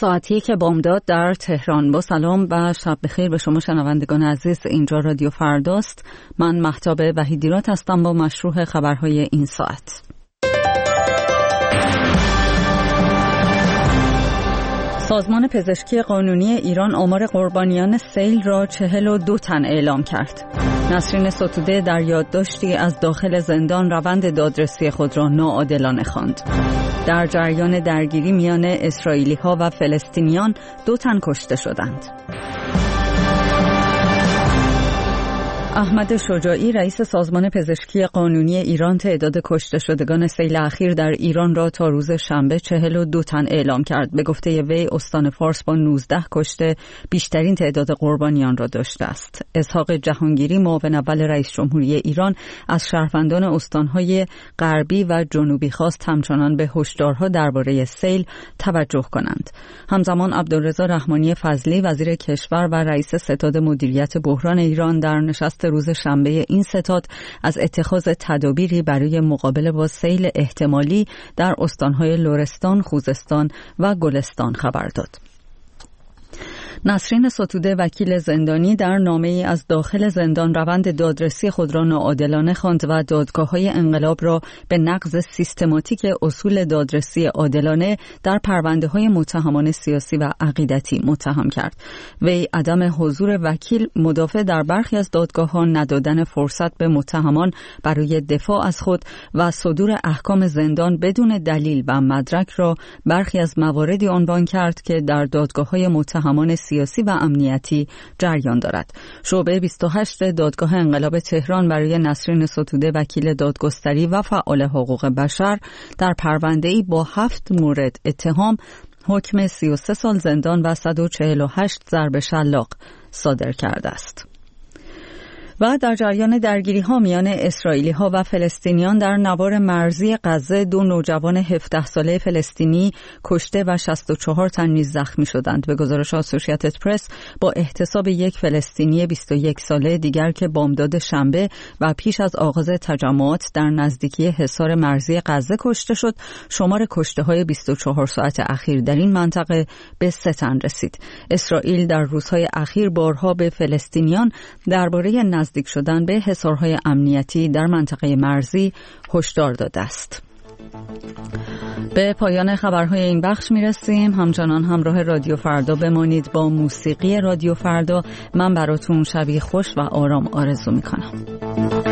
ساعتی که بامداد در تهران. با سلام و شب بخیر به شما شنوندگان عزیز. اینجا رادیو فرداست. من مهتاب وحیدیرات هستم با مشروع خبرهای این ساعت. سازمان پزشکی قانونی ایران آمار قربانیان سیل را 42 تن اعلام کرد. نسرین ستوده در یادداشتی از داخل زندان روند دادرسی خود را ناعادلانه خواند. در جریان درگیری میان اسرائیلی‌ها و فلسطینیان 2 تن کشته شدند. احمد شجاعی رئیس سازمان پزشکی قانونی ایران تعداد کشته شدگان سیل اخیر در ایران را تا روز شنبه 42 تن اعلام کرد. به گفته وی استان فارس با 19 کشته بیشترین تعداد قربانیان را داشته است. اسحاق جهانگیری معاون اول رئیس جمهوری ایران از شهروندان استانهای غربی و جنوبی خواست همچنان به هشدارها درباره سیل توجه کنند. همزمان عبدالرضا رحمانی فضلی وزیر کشور و رئیس ستاد مدیریت بحران ایران در نشست روز شنبه این ستاد از اتخاذ تدابیری برای مقابله با سیل احتمالی در استانهای لرستان، خوزستان و گلستان خبر داد. نسرین ستوده وکیل زندانی در نامه‌ای از داخل زندان روند دادرسی خود را ناعادلانه خواند و دادگاه‌های انقلاب را به نقض سیستماتیک اصول دادرسی عادلانه در پرونده‌های متهمان سیاسی و عقیدتی متهم کرد. وی عدم حضور وکیل مدافع در برخی از دادگاه‌ها، ندادن فرصت به متهمان برای دفاع از خود و صدور احکام زندان بدون دلیل و مدرک را برخی از مواردی عنوان کرد که در دادگاه‌های متهمان سیاسی و امنیتی جریان دارد. شعبه 28 دادگاه انقلاب تهران برای نسرین ستوده وکیل دادگستری و فعال حقوق بشر در پرونده‌ای با 7 مورد اتهام حکم 33 سال زندان و 148 ضرب شلاق صادر کرده است. و در جریان درگیری‌ها میان اسرائیلی‌ها و فلسطینیان در نوار مرزی غزه 2 نوجوان 17 ساله فلسطینی کشته و 64 تن نیز زخمی شدند. به گزارش آسوشییتد پرس با احتساب یک فلسطینی 21 ساله دیگر که بامداد شنبه و پیش از آغاز تجمعات در نزدیکی حصار مرزی غزه کشته شد، شمار کشته‌های 24 ساعت اخیر در این منطقه به 3 تن رسید. اسرائیل در روزهای اخیر بارها به فلسطینیان درباره نزدیک شدن به حصارهای امنیتی در منطقه مرزی هشدار داده است. به پایان خبرهای این بخش میرسیم. همچنان همراه رادیو فردا بمانید. با موسیقی رادیو فردا من براتون شبی خوش و آرام آرزو میکنم.